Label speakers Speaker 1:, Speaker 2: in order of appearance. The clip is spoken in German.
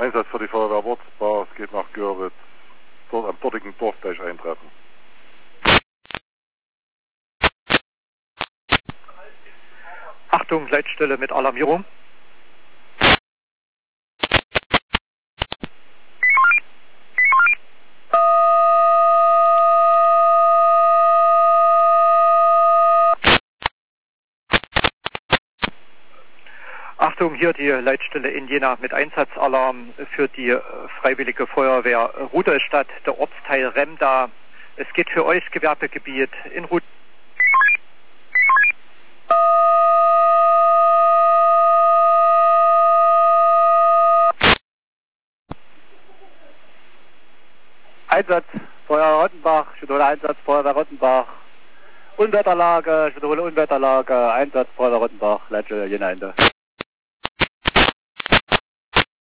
Speaker 1: Einsatz für die Feuerwehr Wurzbach, es geht nach Görwitz, dort am dortigen Dorfdeich eintreffen.
Speaker 2: Achtung, Leitstelle mit Alarmierung. Achtung, hier die Leitstelle in Jena mit Einsatzalarm für die Freiwillige Feuerwehr Rudolstadt, der Ortsteil Remda. Es geht für euch Gewerbegebiet in Rudolstadt.
Speaker 3: Einsatz Feuerwehr Rottenbach, ich wiederhole Einsatz Feuerwehr Rottenbach. Unwetterlage, ich wiederhole Unwetterlage, Einsatz Feuerwehr Rottenbach, Leitstelle Jena Ende.